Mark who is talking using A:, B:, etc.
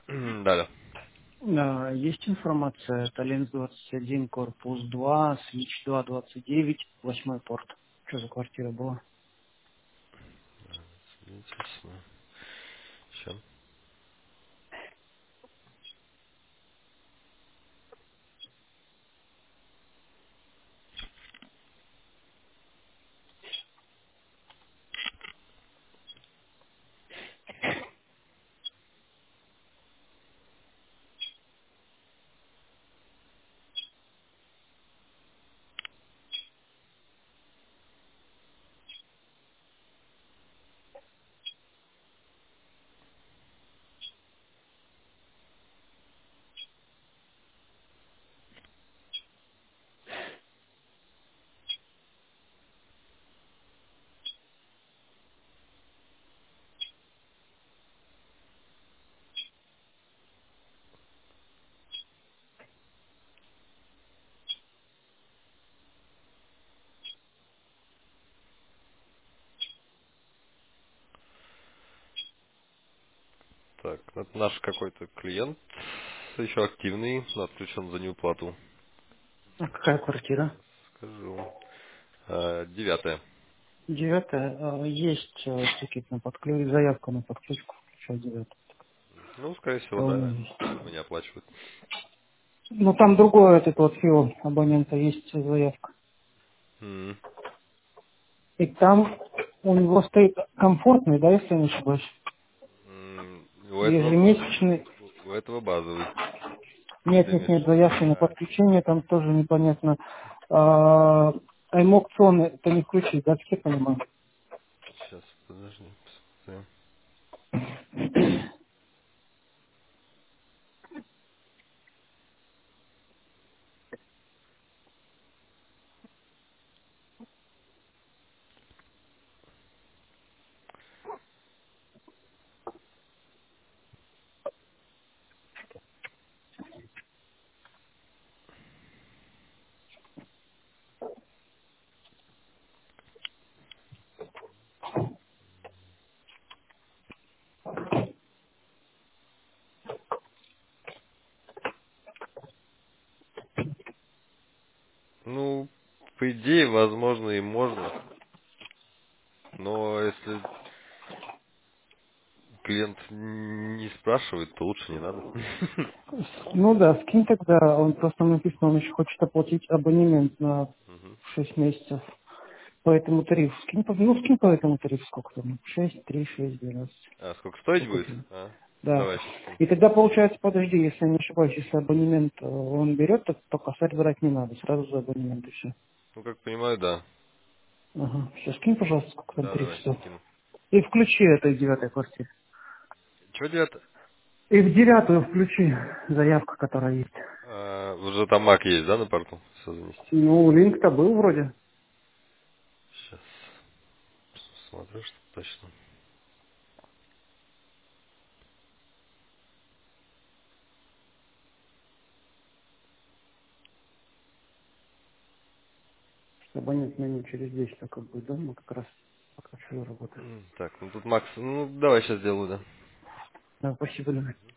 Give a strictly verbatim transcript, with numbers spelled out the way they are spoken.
A: Да, да.
B: А, Есть информация, Талент двадцать один, корпус два, Switch два, двадцать девять, восьмой порт. Что за квартира была?
A: Интересно. Сейчас. Так, это наш какой-то клиент, еще активный, но отключен за неуплату.
B: А какая квартира?
A: Скажу. А, девятое.
B: Девятая. А, Есть э, тикет на подключ, заявка на подключку, включай девятую.
A: Ну, скорее всего,
B: А у
A: да.
B: меня есть.
A: Его не оплачивают.
B: Ну там другой этот вот фиол абонента есть заявка.
A: М,
B: И там у него стоит комфортный, да, если я не ошибаюсь,
A: м, У этого,
B: ежемесячный.
A: у этого базовый. Что
B: Нет,
A: ты
B: нет,
A: имеешь?
B: нет, заявки на
A: А,
B: подключение там тоже непонятно. А, Аймокцион это не включить, да, все понимаю.
A: сейчас, подожди, посмотрим. Ну, по идее, возможно, и можно. Но если клиент не спрашивает, то лучше не надо.
B: Ну да, скинь тогда, он просто написано, он еще хочет оплатить абонемент на
A: Мгм.
B: шесть месяцев по этому тарифу. Скинь, по- ну скинь по этому тарифу сколько там, шесть, три, шесть, двенадцать.
A: А сколько стоить
B: Сколько
A: будет?
B: тебе?
A: А?
B: Да.
A: Давай сейчас скину.
B: И тогда получается, подожди, если я не ошибаюсь, если абонемент э, он берет, то, то косарь брать не надо, сразу за абонемент и все.
A: Ну, как понимаю, да.
B: Ага. Все, скинь, пожалуйста, сколько там
A: Да,
B: тариф
A: давай,
B: стоит.
A: скину.
B: И включи это в девятой квартире.
A: Чего девятое?
B: И в девятую включи заявка, которая есть.
A: А, уже там мак есть, да, на порту? Все занести.
B: Ну, линк-то был вроде.
A: Сейчас смотрю, что точно.
B: Абонент меню через десять только будет, да? Мы как раз пока что работаем.
A: М, Так, ну тут Макс, ну давай сейчас сделаю, да.
B: Да, спасибо, Лена.